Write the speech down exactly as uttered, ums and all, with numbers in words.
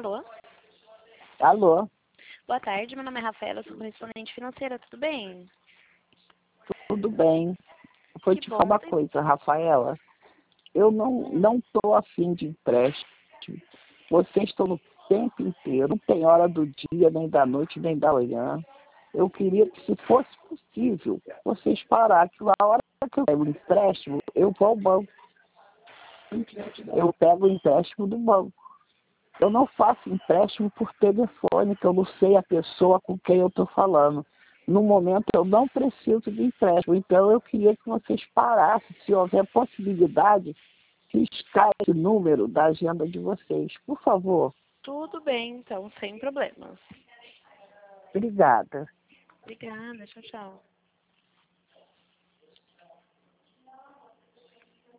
Alô? Alô, Boa tarde, meu nome é Rafaela, sou correspondente financeira, tudo bem? tudo bem? Vou Que te bom. falar uma coisa, Rafaela. Eu não Hum, não estou afim de empréstimo. Vocês estão no tempo inteiro, não tem hora do dia, nem da noite, nem da manhã. Eu queria que, se fosse possível, vocês parassem. A hora que eu pego o empréstimo, eu vou ao banco. Eu pego o empréstimo do banco. Eu não faço empréstimo por telefone, que eu não sei a pessoa com quem eu estou falando. No momento, eu não preciso de empréstimo. Então, eu queria que vocês parassem, se houver possibilidade, riscar esse número da agenda de vocês. Por favor. tudo bem, então, sem problemas. Obrigada. Obrigada, tchau, tchau.